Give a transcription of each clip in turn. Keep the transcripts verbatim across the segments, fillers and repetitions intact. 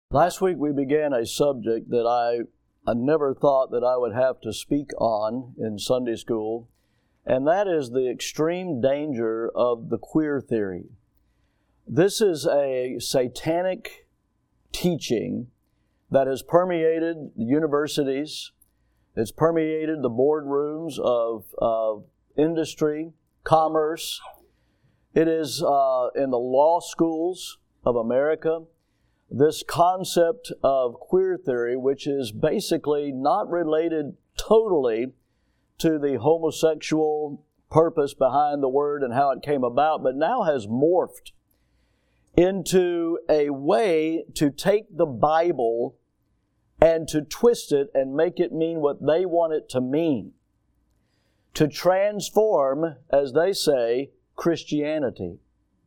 Last week we began a subject that I, I never thought that I would have to speak on in Sunday school, and that is the extreme danger of the queer theory. This is a satanic teaching that has permeated the universities, it's permeated the boardrooms of, of industry, commerce. It is uh, in the law schools of America. This concept of queer theory, which is basically not related totally to the homosexual purpose behind the word and how it came about, but now has morphed into a way to take the Bible and to twist it and make it mean what they want it to mean. To transform, as they say, Christianity.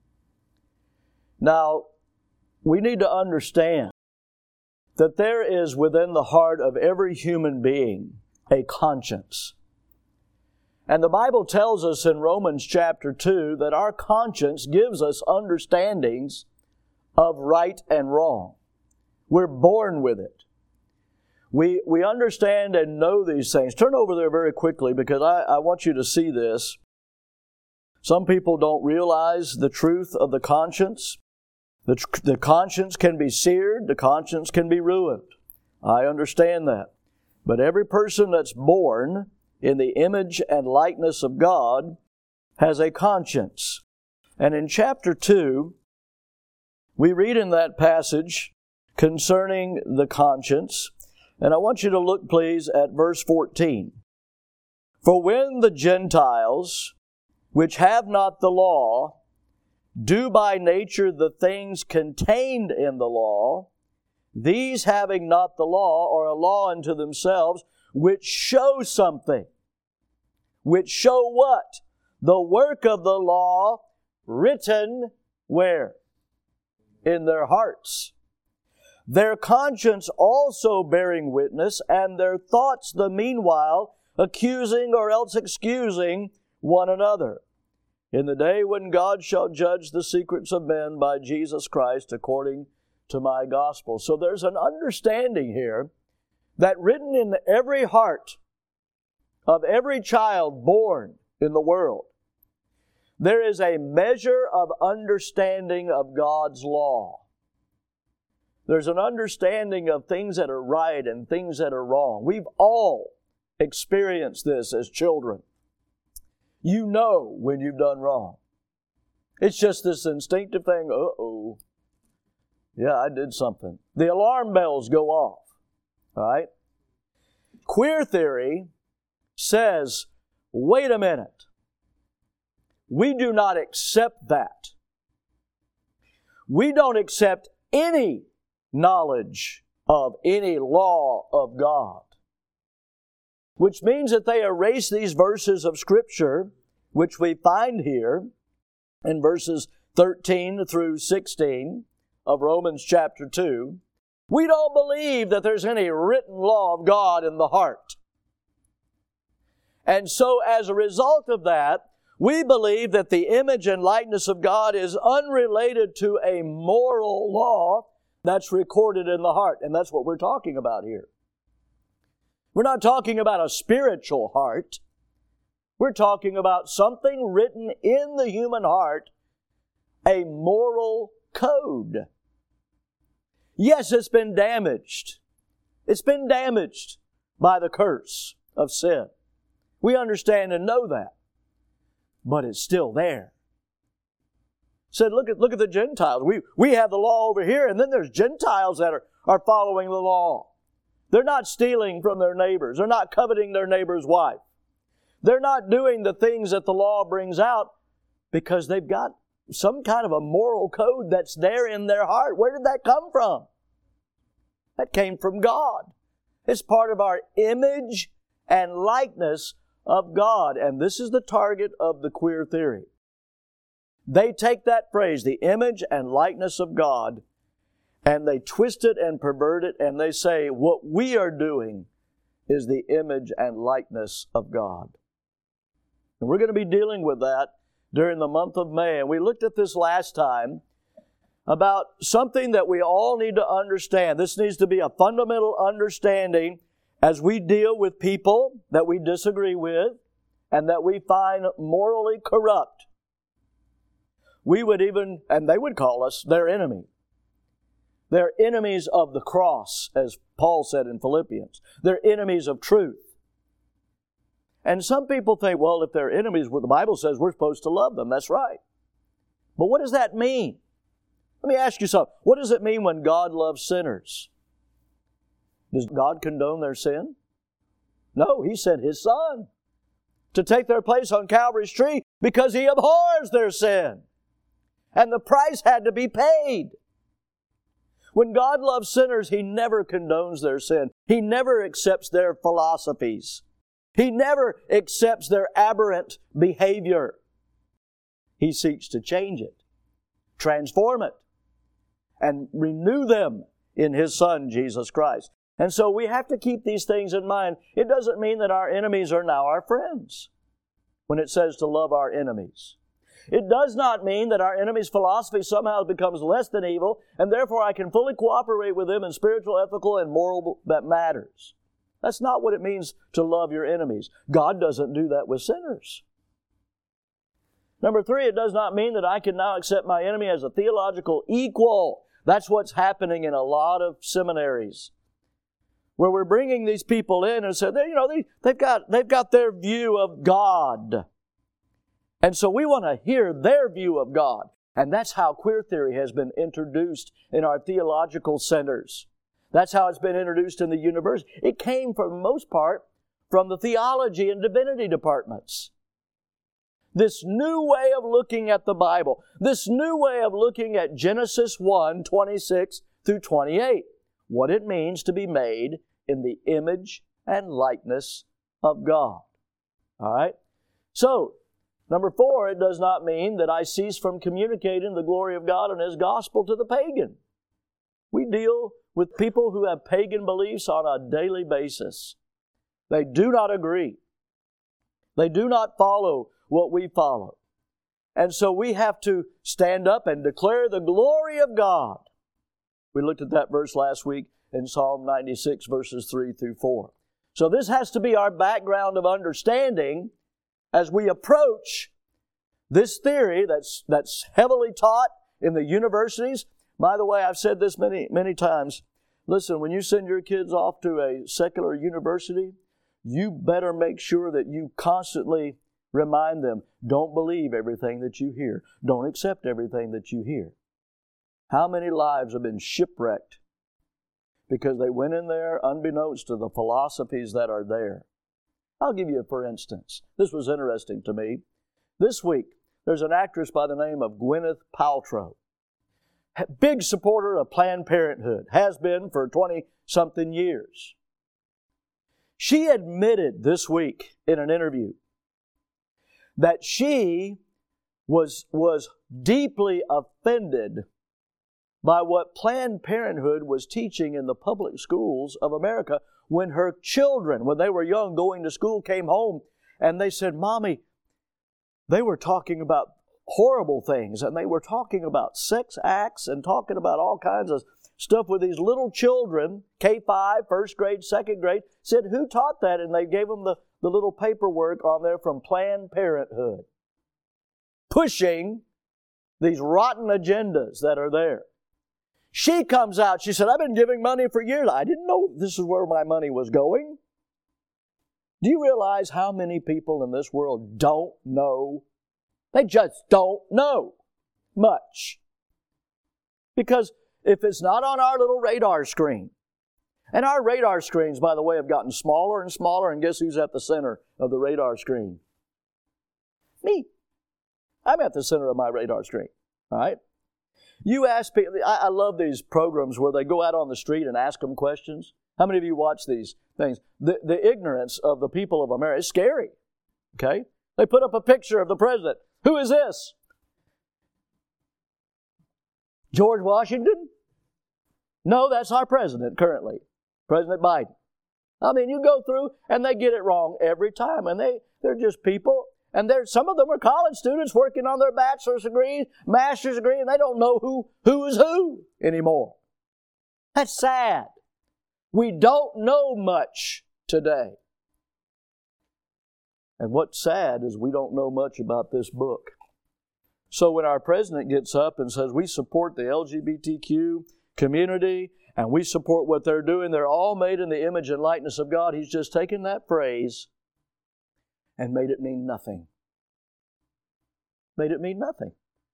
Now, we need to understand that there is within the heart of every human being a conscience. And the Bible tells us in Romans chapter two that our conscience gives us understandings of right and wrong. We're born with it. We, we understand and know these things. Turn over there very quickly because I, I want you to see this. Some people don't realize the truth of the conscience. The, the conscience can be seared, the conscience can be ruined. I understand that. But every person that's born in the image and likeness of God has a conscience. And in chapter two, we read in that passage concerning the conscience, and I want you to look, please, at verse fourteen. For when the Gentiles, which have not the law, do by nature the things contained in the law, these having not the law are a law unto themselves, which show something. Which show what? The work of the law written where? In their hearts. Their conscience also bearing witness, and their thoughts the meanwhile accusing or else excusing one another. In the day when God shall judge the secrets of men by Jesus Christ according to my gospel. So there's an understanding here that written in every heart of every child born in the world, there is a measure of understanding of God's law. There's an understanding of things that are right and things that are wrong. We've all experienced this as children. You know when you've done wrong. It's just this instinctive thing, uh-oh. Yeah, I did something. The alarm bells go off. All right? Queer theory says, wait a minute. We do not accept that. We don't accept any knowledge of any law of God. Which means that they erase these verses of Scripture, which we find here in verses thirteen through sixteen of Romans chapter two. We don't believe that there's any written law of God in the heart. And so as a result of that, we believe that the image and likeness of God is unrelated to a moral law that's recorded in the heart. And that's what we're talking about here. We're not talking about a spiritual heart. We're talking about something written in the human heart, a moral code. Yes, it's been damaged. It's been damaged by the curse of sin. We understand and know that. But it's still there. Said, look at, look at the Gentiles. We, we have the law over here, and then there's Gentiles that are, are following the law. They're not stealing from their neighbors. They're not coveting their neighbor's wife. They're not doing the things that the law brings out because they've got some kind of a moral code that's there in their heart. Where did that come from? That came from God. It's part of our image and likeness of God. And this is the target of the queer theory. They take that phrase, the image and likeness of God, and they twist it and pervert it, and they say what we are doing is the image and likeness of God. And we're going to be dealing with that during the month of May. And we looked at this last time. about something that we all need to understand. This needs to be a fundamental understanding as we deal with people that we disagree with and that we find morally corrupt. We would even, and they would call us their enemy. They're enemies of the cross, as Paul said in Philippians. They're enemies of truth. And some people think, well, if they're enemies, well, the Bible says we're supposed to love them. That's right. But what does that mean? Let me ask you something. What does it mean when God loves sinners? Does God condone their sin? No, He sent His Son to take their place on Calvary's tree because He abhors their sin. And the price had to be paid. When God loves sinners, He never condones their sin. He never accepts their philosophies. He never accepts their aberrant behavior. He seeks to change it, transform it, and renew them in His Son, Jesus Christ. And so we have to keep these things in mind. It doesn't mean that our enemies are now our friends when it says to love our enemies. It does not mean that our enemy's philosophy somehow becomes less than evil, and therefore I can fully cooperate with them in spiritual, ethical, and moral matters. That's not what it means to love your enemies. God doesn't do that with sinners. Number three, it does not mean that I can now accept my enemy as a theological equal. That's what's happening in a lot of seminaries, where we're bringing these people in and say, you know, they, they've got they've got their view of God. And so we want to hear their view of God. And that's how queer theory has been introduced in our theological centers. That's how it's been introduced in the university. It came, for the most part, from the theology and divinity departments. This new way of looking at the Bible, this new way of looking at Genesis one, twenty-six through twenty-eight, what it means to be made in the image and likeness of God. All right? So, number four, it does not mean that I cease from communicating the glory of God and His gospel to the pagan. We deal with people who have pagan beliefs on a daily basis. They do not agree. They do not follow what we follow. And so we have to stand up and declare the glory of God. We looked at that verse last week in Psalm ninety-six, verses three through four. So this has to be our background of understanding as we approach this theory that's, that's heavily taught in the universities. By the way, I've said this many, many times. Listen, when you send your kids off to a secular university, you better make sure that you constantly remind them, don't believe everything that you hear. Don't accept everything that you hear. How many lives have been shipwrecked because they went in there unbeknownst to the philosophies that are there? I'll give you a for instance. This was interesting to me. This week, there's an actress by the name of Gwyneth Paltrow. Big supporter of Planned Parenthood, has been for twenty-something years. She admitted this week in an interview that she was, was deeply offended by what Planned Parenthood was teaching in the public schools of America when her children, when they were young, going to school, came home and they said, Mommy, they were talking about horrible things and they were talking about sex acts and talking about all kinds of stuff with these little children, K five, first grade, second grade, said, who taught that? And they gave them the, the little paperwork on there from Planned Parenthood, pushing these rotten agendas that are there. She comes out, she said, I've been giving money for years. I didn't know this is where my money was going. Do you realize how many people in this world don't know? They just don't know much. Because if it's not on our little radar screen, and our radar screens, by the way, have gotten smaller and smaller, and guess who's at the center of the radar screen? Me. I'm at the center of my radar screen, all right? You ask people, I, I love these programs where they go out on the street and ask them questions. How many of you watch these things? The, the ignorance of the people of America is scary, okay? They put up a picture of the president. Who is this? George Washington? No, that's our president currently, President Biden. I mean, you go through and they get it wrong every time, and they, they're just people. And there's some of them are college students working on their bachelor's degree, master's degree, and they don't know who, who is who anymore. That's sad. We don't know much today. And what's sad is we don't know much about this book. So when our president gets up and says we support the L G B T Q community and we support what they're doing, they're all made in the image and likeness of God, he's just taken that phrase and made it mean nothing. Made it mean nothing.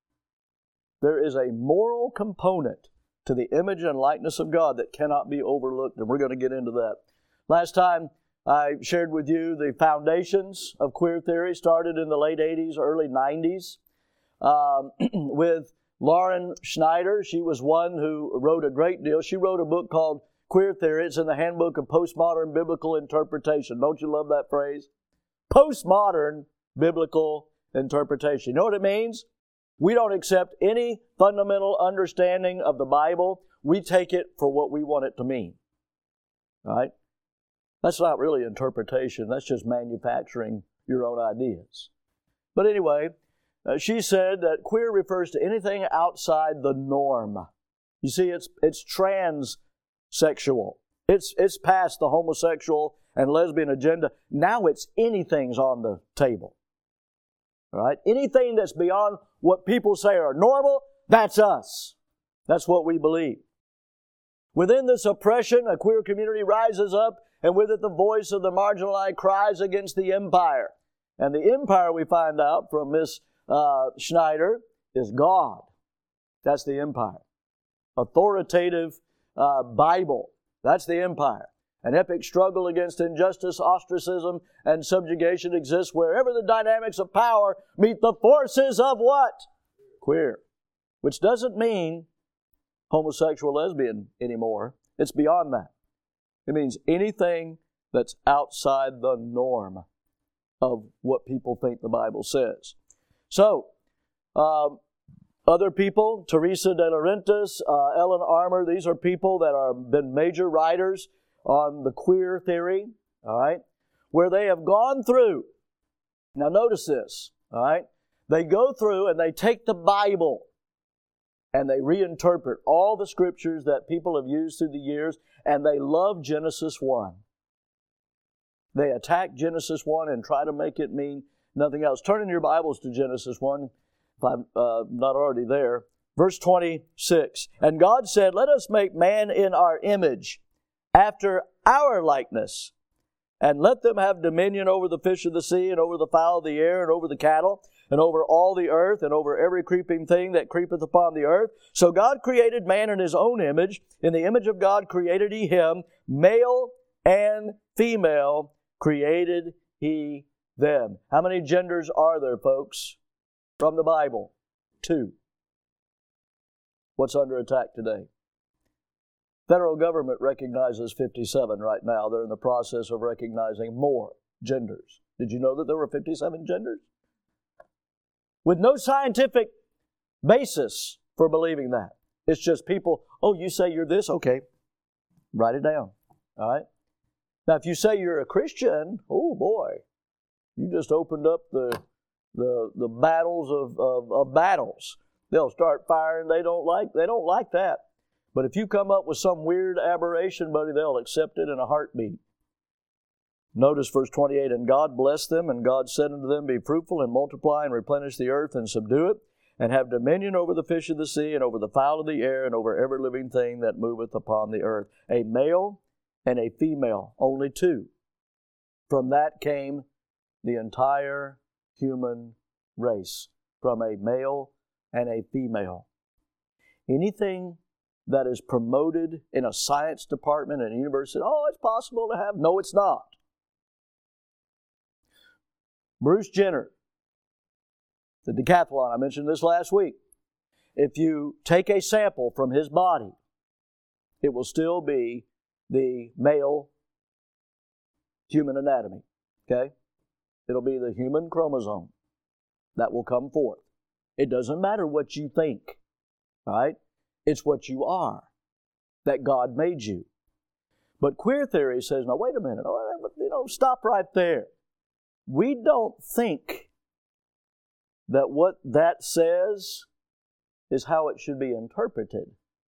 There is a moral component to the image and likeness of God that cannot be overlooked, and we're going to get into that. Last time I shared with you the foundations of queer theory started in the late eighties, early nineties um, with Lauren Schneider. She was one who wrote a great deal. She wrote a book called Queer Theory. It's in the Handbook of Postmodern Biblical Interpretation. Don't you love that phrase? Postmodern biblical interpretation. You know what it means? We don't accept any fundamental understanding of the Bible. We take it for what we want it to mean. Right? That's not really interpretation. That's just manufacturing your own ideas. But anyway, uh, she said that queer refers to anything outside the norm. You see, it's it's transsexual. It's it's past the homosexual and lesbian agenda. Now it's anything's on the table. All right? Anything that's beyond what people say are normal, that's us. That's what we believe. Within this oppression, a queer community rises up, and with it the voice of the marginalized cries against the empire. And the empire, we find out from Miss uh, Schneider, is God. That's the empire. Authoritative uh, Bible. That's the empire. An epic struggle against injustice, ostracism, and subjugation exists wherever the dynamics of power meet the forces of what? Queer. Which doesn't mean homosexual, lesbian anymore. It's beyond that. It means anything that's outside the norm of what people think the Bible says. So, um, other people, Teresa de Laurentiis, uh, Ellen Armour, these are people that have been major writers on the queer theory, all right, where they have gone through. Now notice this, all right. They go through and they take the Bible and they reinterpret all the scriptures that people have used through the years, and they love Genesis one. They attack Genesis one and try to make it mean nothing else. Turn in your Bibles to Genesis one, if I'm uh, not already there. Verse twenty-six, and God said, let us make man in our image, after our likeness, and let them have dominion over the fish of the sea, and over the fowl of the air, and over the cattle, and over all the earth, and over every creeping thing that creepeth upon the earth. So God created man in His own image. In the image of God created He him. Male and female created He them. How many genders are there, folks, from the Bible? Two. What's under attack today? Federal government recognizes fifty-seven right now. They're in the process of recognizing more genders. Did you know that there were fifty-seven genders? With no scientific basis for believing that. It's just people, oh, you say you're this? Okay. Write it down. All right? Now, if you say you're a Christian, oh boy, you just opened up the the the battles of, of, of battles. They'll start firing. They don't like they don't like that. But if you come up with some weird aberration, buddy, they'll accept it in a heartbeat. Notice verse twenty-eight, and God blessed them, and God said unto them, be fruitful and multiply and replenish the earth and subdue it, and have dominion over the fish of the sea and over the fowl of the air and over every living thing that moveth upon the earth. A male and a female, only two. From that came the entire human race, from a male and a female. Anything that is promoted in a science department in a university, oh, it's possible to have. No, it's not. Bruce Jenner, the decathlon, I mentioned this last week. If you take a sample from his body, it will still be the male human anatomy. Okay? It'll be the human chromosome that will come forth. It doesn't matter what you think. All right? It's what you are, that God made you. But queer theory says, now wait a minute, oh, you know, stop right there. We don't think that what that says is how it should be interpreted.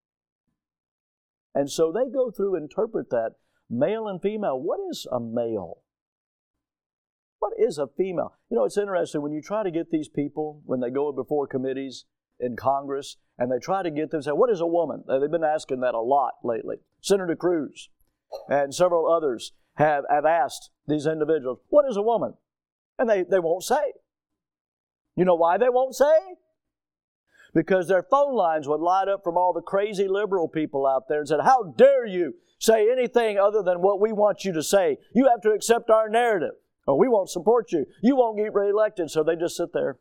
And so they go through and interpret that. Male and female. What is a male? What is a female? You know, it's interesting when you try to get these people, when they go before committees in Congress, and they try to get them to say, what is a woman? They've been asking that a lot lately. Senator Cruz and several others have, have asked these individuals, what is a woman? And they, they won't say. You know why they won't say? Because their phone lines would light up from all the crazy liberal people out there and said, how dare you say anything other than what we want you to say? You have to accept our narrative, or we won't support you. You won't get reelected. So they just sit there.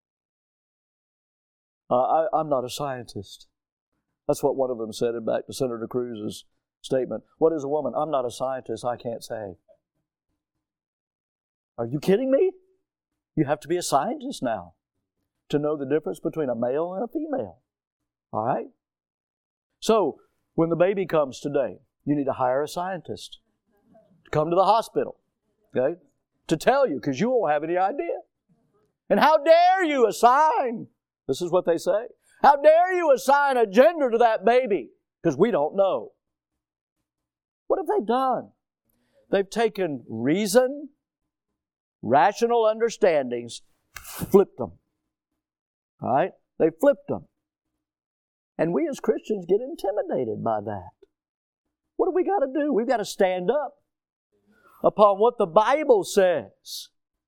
Uh, I, I'm not a scientist. That's what one of them said back to Senator Cruz's statement. What is a woman? I'm not a scientist. I can't say. Are you kidding me? You have to be a scientist now to know the difference between a male and a female. All right? So, when the baby comes today, you need to hire a scientist to come to the hospital, okay, to tell you, because you won't have any idea. And how dare you assign, this is what they say, how dare you assign a gender to that baby? Because we don't know. What have they done? They've taken reason, rational understandings, flipped them. All right? They flipped them. And we as Christians get intimidated by that. What do we got to do? We've got to stand up upon what the Bible says.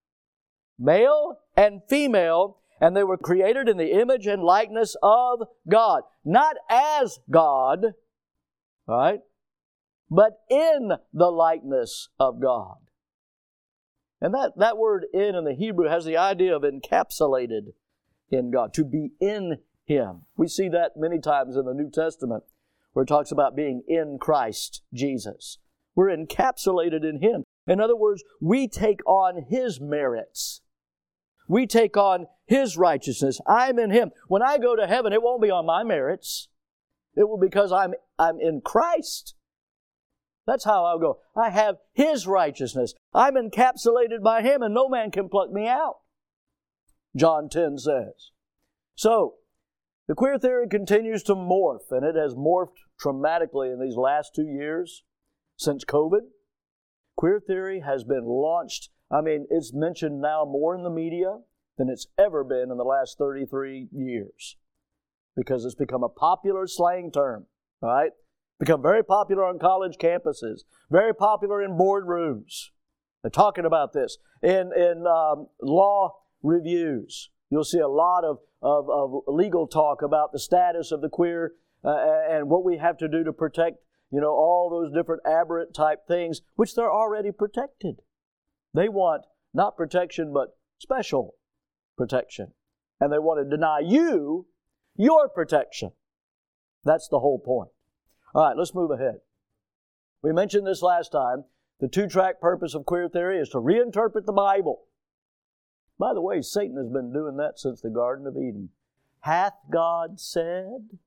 Male and female, and they were created in the image and likeness of God. Not as God, all right, but in the likeness of God. And that, that word in in the Hebrew has the idea of encapsulated in God, to be in Him. We see that many times in the New Testament where it talks about being in Christ Jesus. We're encapsulated in Him. In other words, we take on His merits. We take on His righteousness. I'm in Him. When I go to heaven, it won't be on my merits. It will be because I'm, I'm in Christ. That's how I'll go. I have His righteousness. I'm encapsulated by Him, and no man can pluck me out, John ten says. So, the queer theory continues to morph, and it has morphed dramatically in these last two years since COVID. Queer theory has been launched. I mean, it's mentioned now more in the media than it's ever been in the last thirty-three years because it's become a popular slang term, all right? Become very popular on college campuses, very popular in boardrooms. They're talking about this. In, in um, law reviews, you'll see a lot of, of, of legal talk about the status of the queer uh, and what we have to do to protect, you know, all those different aberrant type things, which they're already protected. They want not protection, but special protection. And they want to deny you your protection. That's the whole point. All right, let's move ahead. We mentioned this last time. The two-track purpose of queer theory is to reinterpret the Bible. By the way, Satan has been doing that since the Garden of Eden. Hath God said,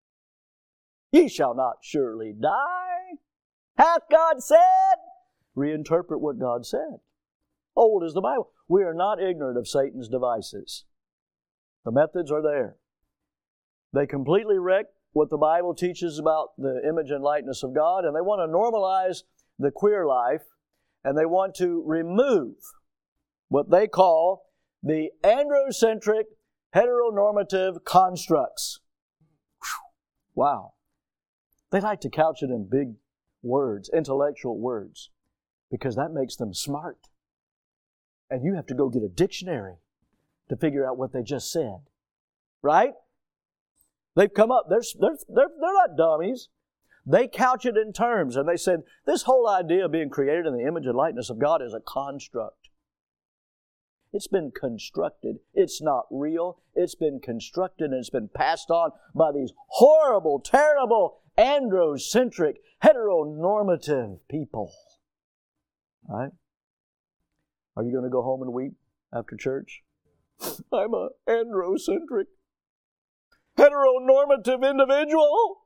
ye shall not surely die? Hath God said? Reinterpret what God said. Old is the Bible. We are not ignorant of Satan's devices. The methods are there. They completely wreck what the Bible teaches about the image and likeness of God, and they want to normalize the queer life, and they want to remove what they call the androcentric, heteronormative constructs. Whew. Wow. They like to couch it in big words, intellectual words, because that makes them smart. And you have to go get a dictionary to figure out what they just said. Right? They've come up, they're, they're, they're, they're not dummies. They couch it in terms, and they said, this whole idea of being created in the image and likeness of God is a construct. It's been constructed. It's not real. It's been constructed, and it's been passed on by these horrible, terrible, androcentric, heteronormative people. All right? Are you going to go home and weep after church? I'm an androcentric, heteronormative individual.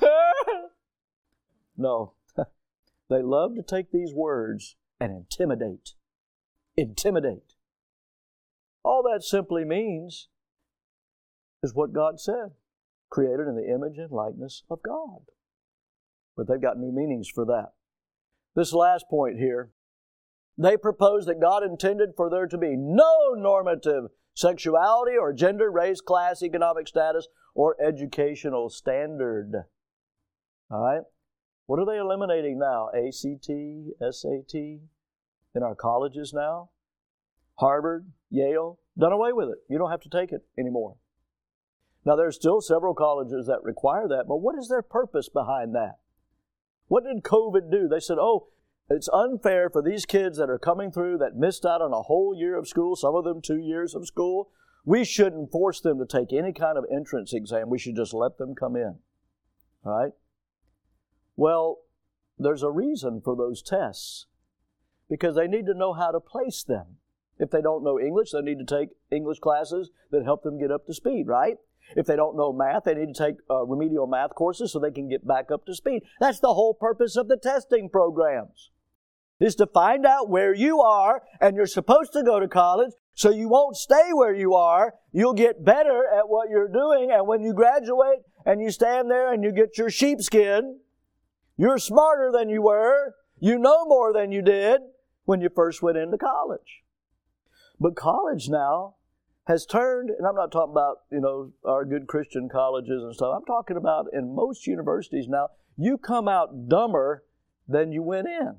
No. They love to take these words and intimidate. Intimidate. All that simply means is what God said, created in the image and likeness of God. But they've got new meanings for that. This last point here, they propose that God intended for there to be no normative sexuality or gender, race, class, economic status, or educational standard. All right? What are they eliminating now? A C T, S A T in our colleges now? Harvard, Yale, done away with it. You don't have to take it anymore. Now, there's still several colleges that require that, but what is their purpose behind that? What did COVID do? They said, oh, it's unfair for these kids that are coming through that missed out on a whole year of school, some of them two years of school. We shouldn't force them to take any kind of entrance exam. We should just let them come in. All right? Well, there's a reason for those tests because they need to know how to place them. If they don't know English, they need to take English classes that help them get up to speed, right? If they don't know math, they need to take uh, remedial math courses so they can get back up to speed. That's the whole purpose of the testing programs, is to find out where you are, and you're supposed to go to college, so you won't stay where you are. You'll get better at what you're doing, and when you graduate and you stand there and you get your sheepskin, you're smarter than you were. You know more than you did when you first went into college. But college now has turned, and I'm not talking about, you know, our good Christian colleges and stuff. I'm talking about in most universities now, you come out dumber than you went in.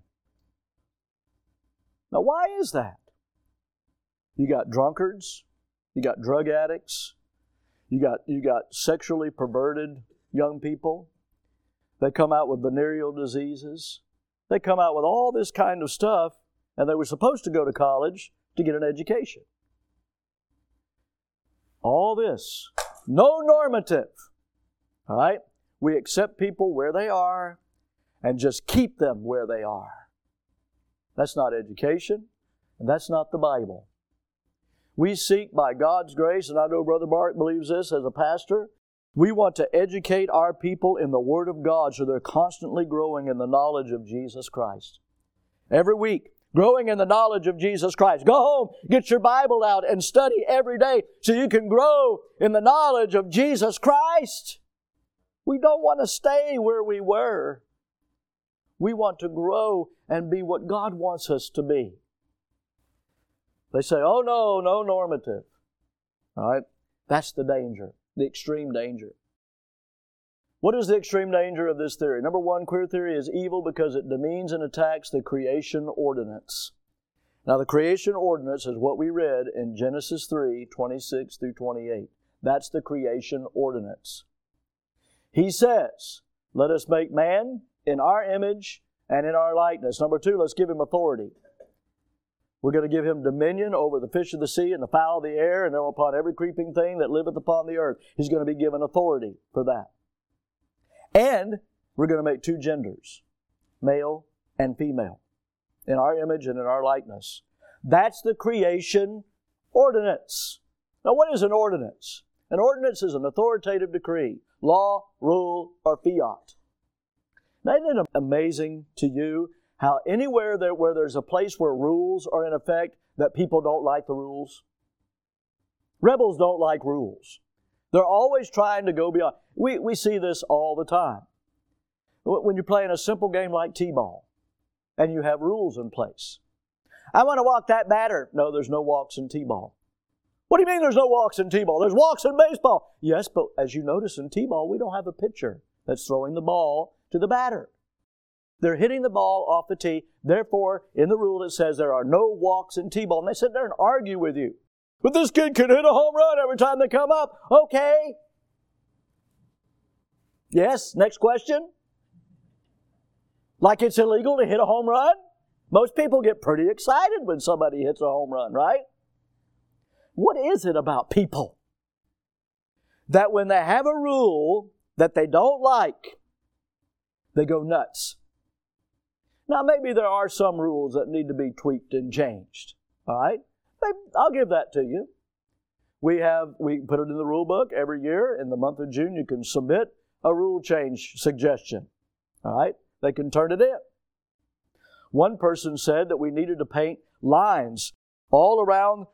Now, why is that? You got drunkards, you got drug addicts, you got you got sexually perverted young people. They come out with venereal diseases. They come out with all this kind of stuff, and they were supposed to go to college to get an education. All this, no normative. All right? We accept people where they are and just keep them where they are. That's not education, and that's not the Bible. We seek by God's grace, and I know Brother Mark believes this as a pastor, we want to educate our people in the Word of God so they're constantly growing in the knowledge of Jesus Christ. Every week, growing in the knowledge of Jesus Christ. Go home, get your Bible out, and study every day so you can grow in the knowledge of Jesus Christ. We don't want to stay where we were. We want to grow and be what God wants us to be. They say, oh no, no normative. All right? That's the danger, the extreme danger. What is the extreme danger of this theory? Number one, queer theory is evil because it demeans and attacks the creation ordinance. Now, the creation ordinance is what we read in Genesis three, twenty-six through twenty-eight. That's the creation ordinance. He says, let us make man in our image and in our likeness. Number two, let's give him authority. We're going to give him dominion over the fish of the sea and the fowl of the air and upon every creeping thing that liveth upon the earth. He's going to be given authority for that. And we're going to make two genders, male and female, in our image and in our likeness. That's the creation ordinance. Now, what is an ordinance? An ordinance is an authoritative decree, law, rule, or fiat. Now, isn't it amazing to you how anywhere there, where there's a place where rules are in effect, that people don't like the rules? Rebels don't like rules. They're always trying to go beyond. We, we see this all the time. When you're playing a simple game like T-ball and you have rules in place. I want to walk that batter. No, there's no walks in T-ball. What do you mean there's no walks in T-ball? There's walks in baseball. Yes, but as you notice in T-ball, we don't have a pitcher that's throwing the ball to the batter. They're hitting the ball off the tee. Therefore, in the rule it says there are no walks in T-ball. And they sit there and argue with you. But this kid can hit a home run every time they come up. Okay. Yes, next question. Like it's illegal to hit a home run? Most people get pretty excited when somebody hits a home run, right? What is it about people that when they have a rule that they don't like, they go nuts? Now, maybe there are some rules that need to be tweaked and changed. All right? I'll give that to you. We have, we put it in the rule book every year. In the month of June, you can submit a rule change suggestion. All right? They can turn it in. One person said that we needed to paint lines all around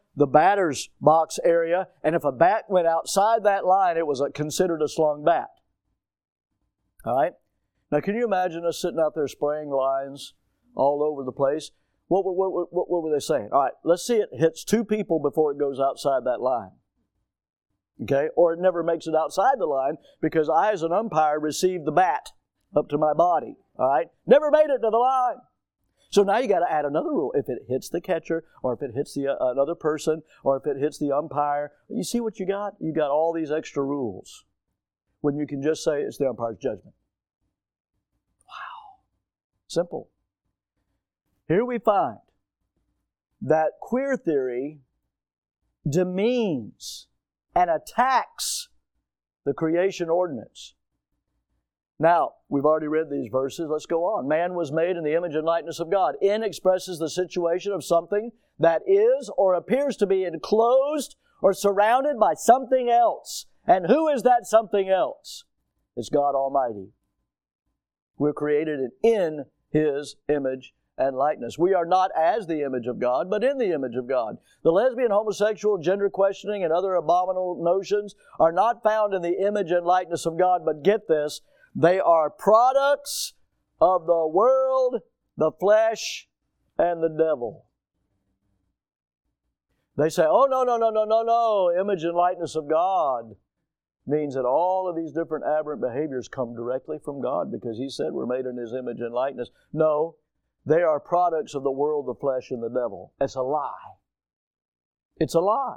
the batter's box area, and if a bat went outside that line, it was a, considered a slung bat. All right? Now, can you imagine us sitting out there spraying lines all over the place? What, what, what, what, what were they saying? All right, let's see it hits two people before it goes outside that line. Okay? Or it never makes it outside the line because I, as an umpire, received the bat up to my body. All right? Never made it to the line. So now you got to add another rule. If it hits the catcher, or if it hits the uh, another person, or if it hits the umpire, you see what you got? You got all these extra rules when you can just say it's the umpire's judgment. Wow. Simple. Here we find that queer theory demeans and attacks the creation ordinance. Now, we've already read these verses. Let's go on. Man was made in the image and likeness of God. In expresses the situation of something that is or appears to be enclosed or surrounded by something else. And who is that something else? It's God Almighty. We're created in His image and likeness. We are not as the image of God, but in the image of God. The lesbian, homosexual, gender questioning, and other abominable notions are not found in the image and likeness of God, but get this, they are products of the world, the flesh, and the devil. They say, oh, no, no, no, no, no, no. Image and likeness of God means that all of these different aberrant behaviors come directly from God because He said we're made in His image and likeness. No, they are products of the world, the flesh, and the devil. It's a lie. It's a lie.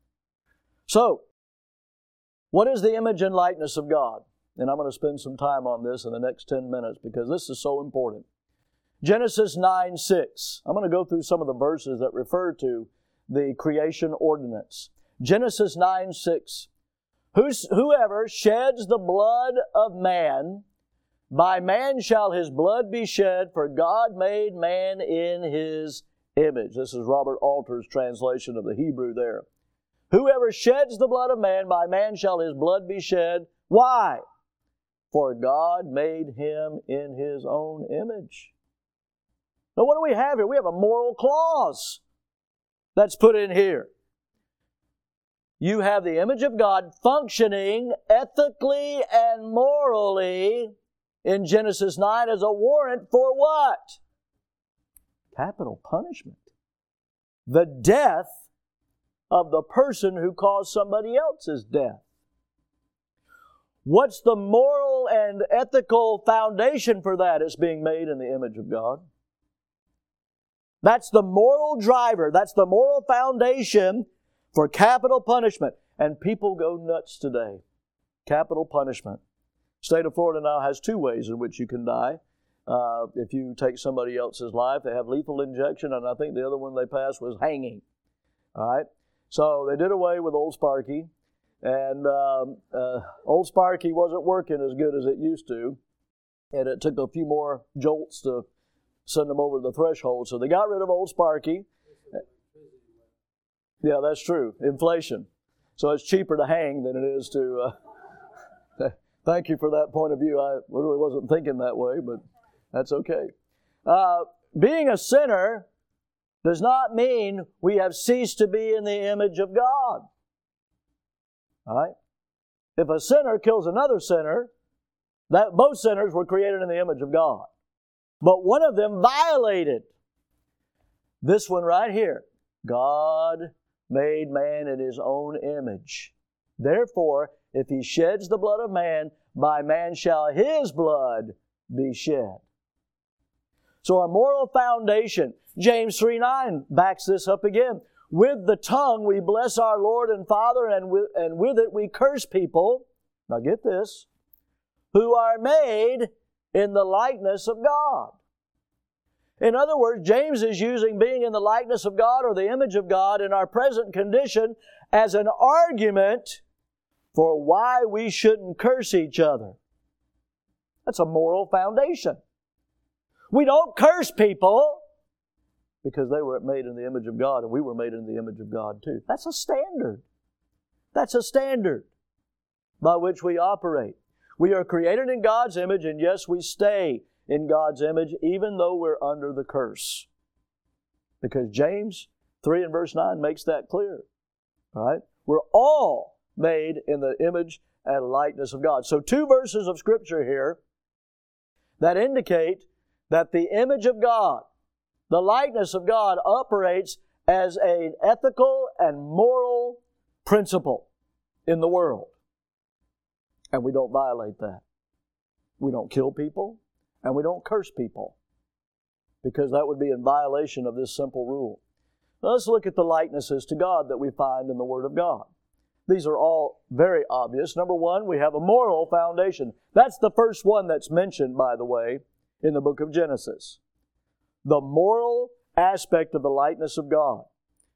So, what is the image and likeness of God? And I'm going to spend some time on this in the next ten minutes because this is so important. Genesis nine six. I'm going to go through some of the verses that refer to the creation ordinance. Genesis nine six. Whoever sheds the blood of man, by man shall his blood be shed, for God made man in His image. This is Robert Alter's translation of the Hebrew there. Whoever sheds the blood of man, by man shall his blood be shed. Why? For God made him in His own image. Now what do we have here? We have a moral clause that's put in here. You have the image of God functioning ethically and morally in Genesis nine as a warrant for what? Capital punishment. The death of the person who caused somebody else's death. What's the moral and ethical foundation for that? It's being made in the image of God. That's the moral driver. That's the moral foundation for capital punishment. And people go nuts today. Capital punishment. State of Florida now has two ways in which you can die. Uh, if you take somebody else's life, they have lethal injection, and I think the other one they passed was hanging. All right? So they did away with Old Sparky. And um, uh, Old Sparky wasn't working as good as it used to. And it took a few more jolts to send them over the threshold. So they got rid of Old Sparky. Yeah, that's true. Inflation. So it's cheaper to hang than it is to... Uh, thank you for that point of view. I really wasn't thinking that way, but that's okay. Uh, being a sinner does not mean we have ceased to be in the image of God. All right? If a sinner kills another sinner, that both sinners were created in the image of God. But one of them violated this one right here. God made man in His own image. Therefore, if He sheds the blood of man, by man shall his blood be shed. So our moral foundation, James three nine backs this up again. With the tongue we bless our Lord and Father, and with, and with it we curse people, now get this, who are made in the likeness of God. In other words, James is using being in the likeness of God or the image of God in our present condition as an argument for why we shouldn't curse each other. That's a moral foundation. We don't curse people because they were made in the image of God and we were made in the image of God too. That's a standard. That's a standard by which we operate. We are created in God's image, and yes, we stay in God's image even though we're under the curse. Because James three and verse nine makes that clear. All right? We're all made in the image and likeness of God. So two verses of Scripture here that indicate that the image of God, the likeness of God, operates as an ethical and moral principle in the world. And we don't violate that. We don't kill people, and we don't curse people, because that would be in violation of this simple rule. Now let's look at the likenesses to God that we find in the Word of God. These are all very obvious. Number one, we have a moral foundation. That's the first one that's mentioned, by the way, in the book of Genesis. The moral aspect of the likeness of God.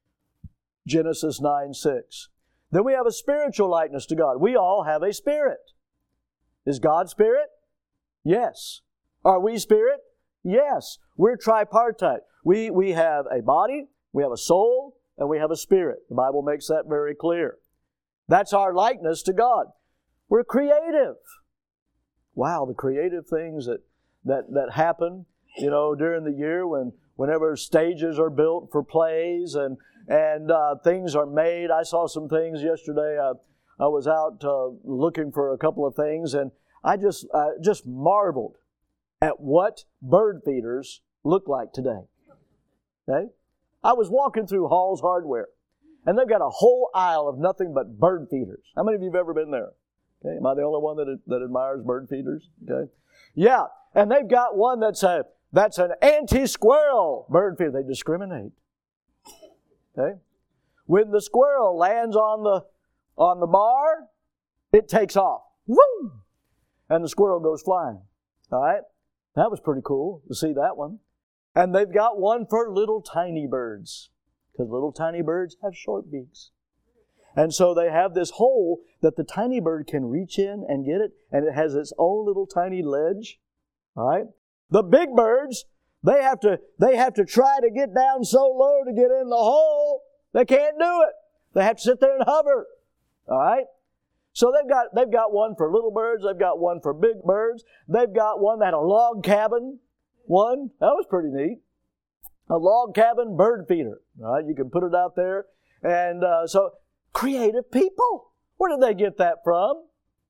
Genesis nine six. Then we have a spiritual likeness to God. We all have a spirit. Is God spirit? Yes. Are we spirit? Yes. We're tripartite. We, we have a body, we have a soul, and we have a spirit. The Bible makes that very clear. That's our likeness to God. We're creative. Wow, the creative things that, that, that happen, you know, during the year when whenever stages are built for plays and, and uh, things are made. I saw some things yesterday. I, I was out uh, looking for a couple of things, and I just, uh, just marveled at what bird feeders look like today. Okay? I was walking through Hall's Hardware, and they've got a whole aisle of nothing but bird feeders. How many of you have ever been there? Okay, am I the only one that, that admires bird feeders? Okay, yeah, and they've got one that's a that's an anti-squirrel bird feeder. They discriminate. Okay, when the squirrel lands on the on the bar, it takes off. Woo! And the squirrel goes flying. All right, that was pretty cool to see that one. And they've got one for little tiny birds, because little tiny birds have short beaks. And so they have this hole that the tiny bird can reach in and get it, and it has its own little tiny ledge. All right? The big birds, they have to they have to try to get down so low to get in the hole. They can't do it. They have to sit there and hover. All right? So they've got they've got one for little birds, they've got one for big birds, they've got one that had a log cabin. One, that was pretty neat. A log cabin bird feeder. All right, you can put it out there. And uh, so, creative people. Where did they get that from?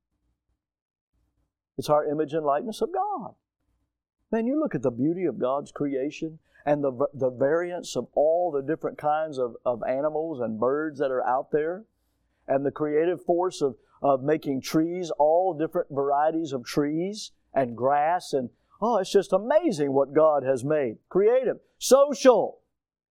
It's our image and likeness of God. Man, you look at the beauty of God's creation and the, the variance of all the different kinds of, of animals and birds that are out there, and the creative force of, of making trees, all different varieties of trees and grass, and oh, it's just amazing what God has made. Creative. Social.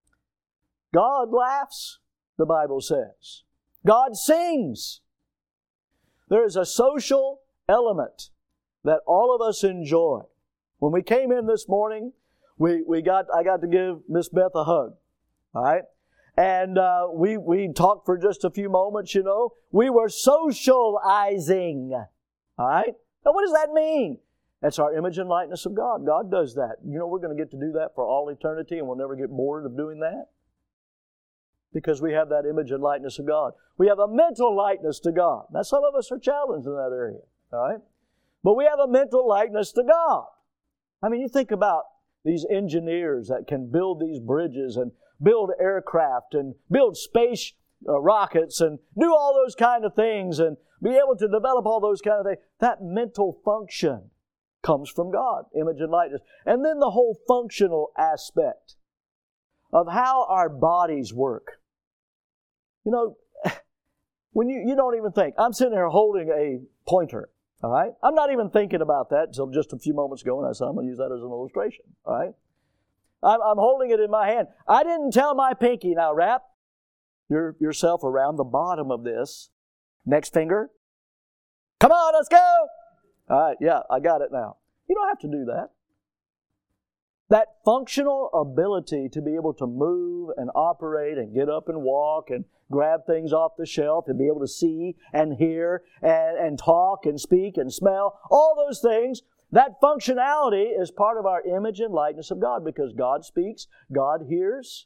God laughs, the Bible says. God sings. There is a social element that all of us enjoy. When we came in this morning, we, we got I got to give Miss Beth a hug. All right? And uh, we, we talked for just a few moments, you know. We were socializing. All right? Now, what does that mean? That's our image and likeness of God. God does that. You know, we're going to get to do that for all eternity, and we'll never get bored of doing that, because we have that image and likeness of God. We have a mental likeness to God. Now, some of us are challenged in that area, all right? But we have a mental likeness to God. I mean, you think about these engineers that can build these bridges and build aircraft and build space uh, rockets and do all those kind of things and be able to develop all those kind of things. That mental function comes from God, image and likeness. And then the whole functional aspect of how our bodies work. You know, when you, you don't even think. I'm sitting here holding a pointer, all right? I'm not even thinking about that until just a few moments ago, and I said, I'm going to use that as an illustration, all right? I'm, I'm holding it in my hand. I didn't tell my pinky, now wrap your, yourself around the bottom of this. Next finger. Come on, let's go! All right, yeah, I got it now. You don't have to do that. That functional ability to be able to move and operate and get up and walk and grab things off the shelf and be able to see and hear and, and talk and speak and smell, all those things, that functionality is part of our image and likeness of God, because God speaks, God hears,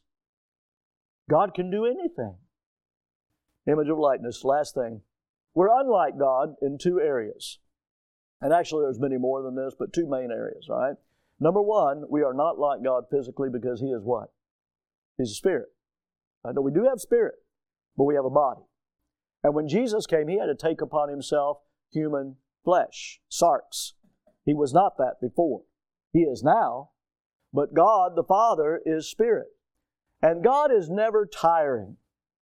God can do anything. Image of likeness, last thing. We're unlike God in two areas. And actually there's many more than this, but two main areas, all right? Number one, we are not like God physically, because He is what? He's a spirit. I know we do have spirit, but we have a body. And when Jesus came, He had to take upon Himself human flesh, sarx. He was not that before. He is now. But God, the Father, is spirit. And God is never tiring.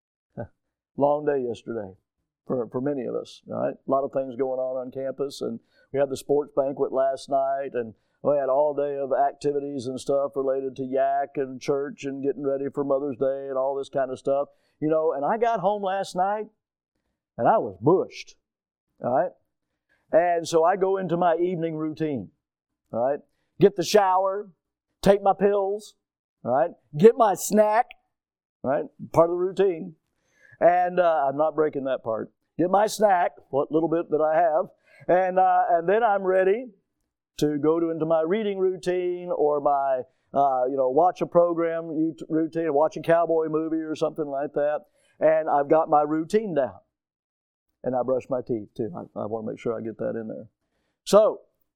Long day yesterday for, for many of us, right? A lot of things going on on campus, and we had the sports banquet last night, and we had all day of activities and stuff related to Yak and church and getting ready for Mother's Day and all this kind of stuff. You know, and I got home last night, and I was bushed, all right? And so I go into my evening routine, all right? Get the shower, take my pills, all right? Get my snack, all right? Part of the routine. And uh, I'm not breaking that part. Get my snack, what little bit that I have, and uh, and then I'm ready to go to into my reading routine or my uh, you know watch a program routine, watch a cowboy movie or something like that. And I've got my routine down, and I brush my teeth too. I, I want to make sure I get that in there. So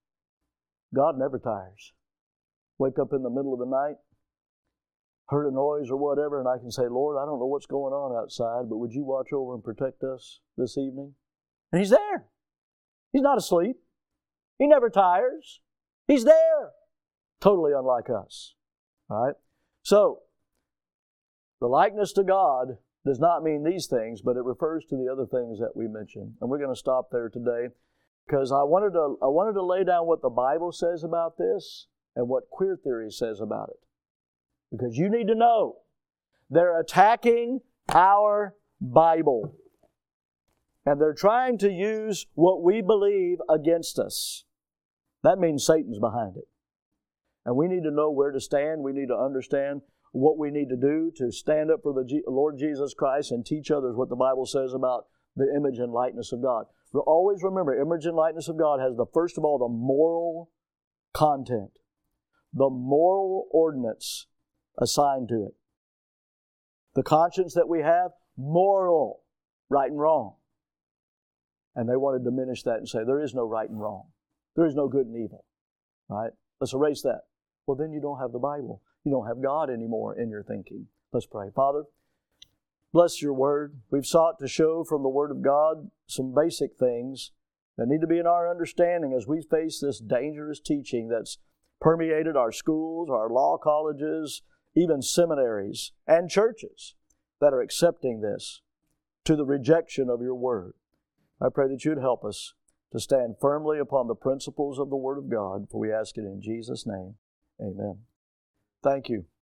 God never tires. Wake up in the middle of the night, heard a noise or whatever, and I can say, Lord, I don't know what's going on outside, but would you watch over and protect us this evening? And He's there. He's not asleep. He never tires. He's there. Totally unlike us. All right? So, the likeness to God does not mean these things, but it refers to the other things that we mentioned. And we're going to stop there today because I wanted to, I wanted to lay down what the Bible says about this and what queer theory says about it. Because you need to know, they're attacking our Bible. And they're trying to use what we believe against us. That means Satan's behind it. And we need to know where to stand. We need to understand what we need to do to stand up for the G- Lord Jesus Christ and teach others what the Bible says about the image and likeness of God. But always remember, image and likeness of God has the first of all the moral content, the moral ordinance assigned to it. The conscience that we have, moral, right and wrong. And they want to diminish that and say, there is no right and wrong. There is no good and evil. Right? Let's erase that. Well, then you don't have the Bible. You don't have God anymore in your thinking. Let's pray. Father, bless your word. We've sought to show from the word of God some basic things that need to be in our understanding as we face this dangerous teaching that's permeated our schools, our law colleges, even seminaries and churches that are accepting this to the rejection of your word. I pray that you'd help us to stand firmly upon the principles of the Word of God, for we ask it in Jesus' name. Amen. Thank you.